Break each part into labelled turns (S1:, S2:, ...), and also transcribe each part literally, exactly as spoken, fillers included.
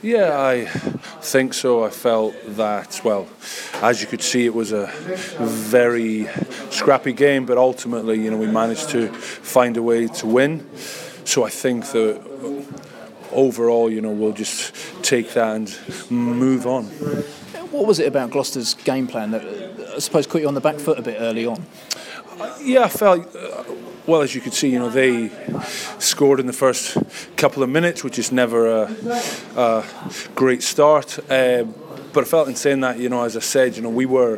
S1: Yeah, I think so. I felt that, well, as you could see, it was a very scrappy game, but ultimately, you know, we managed to find a way to win. So I think that overall, you know, we'll just take that and move on.
S2: What was it about Gloucester's game plan that I suppose caught you on the back foot a bit early on?
S1: Yeah, I felt, uh, well, as you could see, you know, they scored in the first couple of minutes, which is never a, a great start. Uh, but I felt in saying that, you know, as I said, you know, we were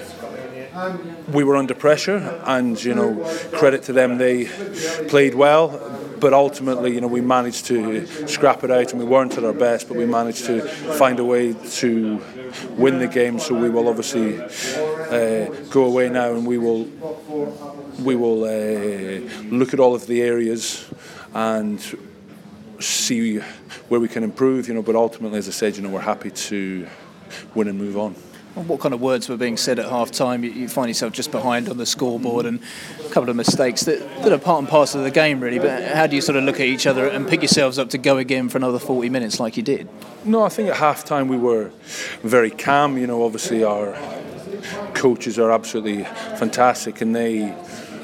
S1: we were under pressure, and, you know, credit to them, they played well. But ultimately, you know, we managed to scrap it out, and we weren't at our best, but we managed to find a way to win the game. So we will obviously uh, go away now, and we will we will uh, look at all of the areas and see where we can improve. You know, but ultimately, as I said, you know, we're happy to win and move on.
S2: What kind of words were being said at half time? You find yourself just behind on the scoreboard and a couple of mistakes that, that are part and parcel of the game, really. But how do you sort of look at each other and pick yourselves up to go again for another forty minutes like you did?
S1: No, I think at half time we were very calm. You know, obviously our coaches are absolutely fantastic, and they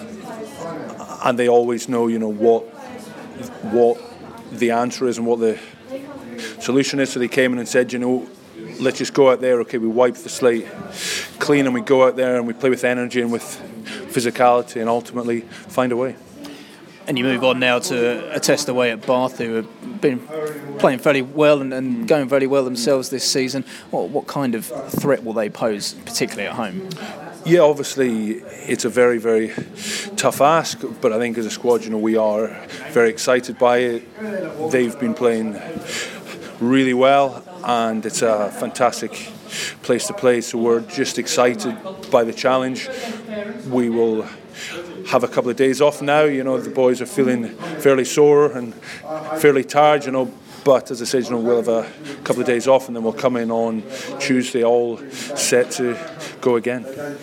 S1: and they always know, you know, what what the answer is and what the solution is. So they came in and said, you know, let's just go out there, okay, we wipe the slate clean, and we go out there and we play with energy and with physicality, and ultimately find a way.
S2: And you move on now to a test away at Bath, who have been playing fairly well and, and going very well themselves this season. What, what kind of threat will they pose, particularly at home?
S1: Yeah, obviously it's a very, very tough ask, but I think as a squad, you know, we are very excited by it. They've been playing really well, and it's a fantastic place to play, so we're just excited by the challenge. We will have a couple of days off now. You know, the boys are feeling fairly sore and fairly tired, you know, but as I said, you know, we'll have a couple of days off, and then we'll come in on Tuesday all set to go again.